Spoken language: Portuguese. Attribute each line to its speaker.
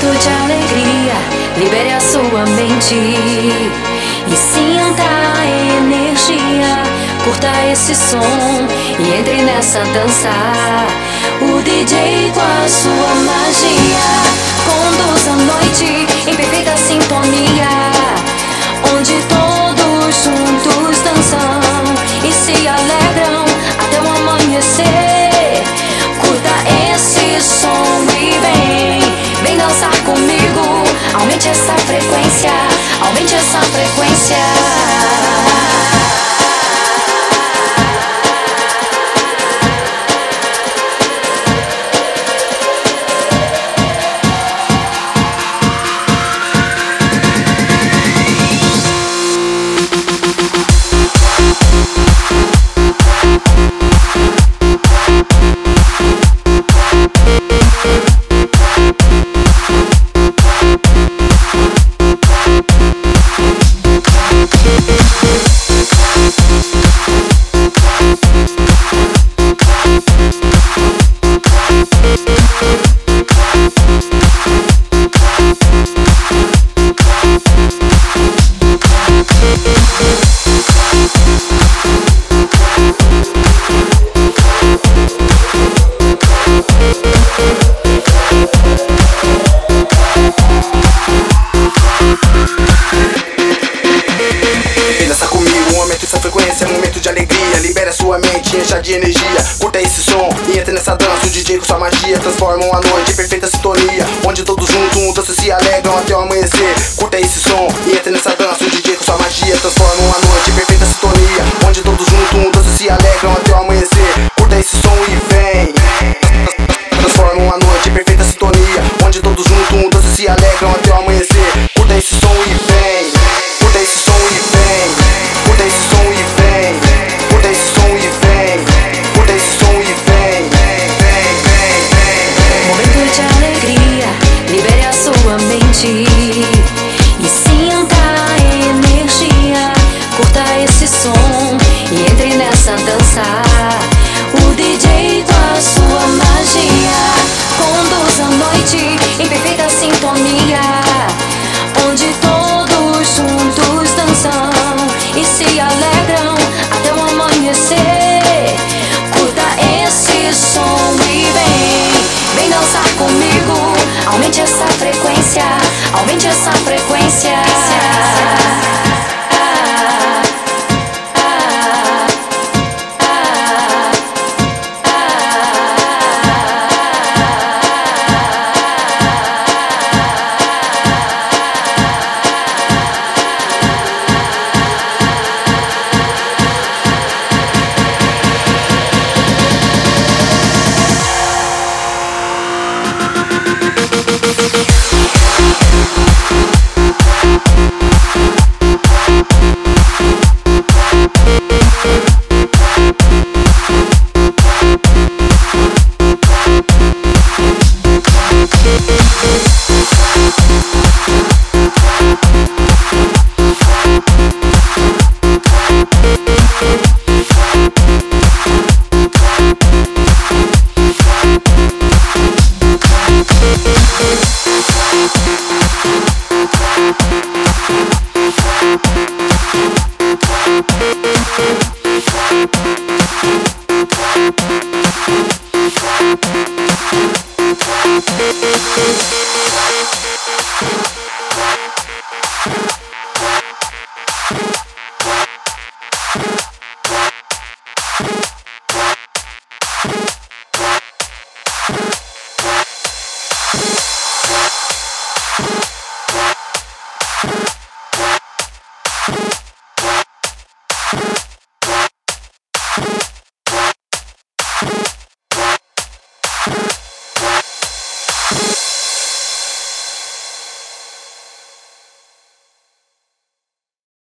Speaker 1: Momento de alegria, libere a sua mente e sinta a energia. Curta esse som e entre nessa dança. O DJ com a sua magia conduz a noite em perfeita sintonia, onde todos juntos dançam e se alegram até o amanhecer. Curta esse som e vem dançar comigo. Aumente essa frequência, aumente essa frequência.
Speaker 2: Momento de alegria, libera sua mente, encha de energia. Curta esse som e entra nessa dança. O DJ com sua magia transformam a noite em perfeita sintonia, onde todos juntos dançam e se alegram até o amanhecer. Curta esse som e entra nessa dança. O DJ com sua magia transformam a noite em perfeita sintonia, onde todos juntos dançam e se alegram até o amanhecer. Curta esse som e vem transformam a noite em perfeita sintonia, onde todos juntos dançam e se alegram até o amanhecer. Curta esse som e vem, curta esse som e vem, curta esse som e vem, curta esse som e vem, curta esse som e vem.
Speaker 1: Momento de alegria, libere a sua mente e sinta a energia. Curta esse som e entre nessa dança. O DJ com a sua magia conduz a noite em perfeita sintonia, onde todos juntos dançam e se alegram até o amanhecer. Curta esse som e vem dançar comigo. Aumente essa frequência, aumente essa frequência.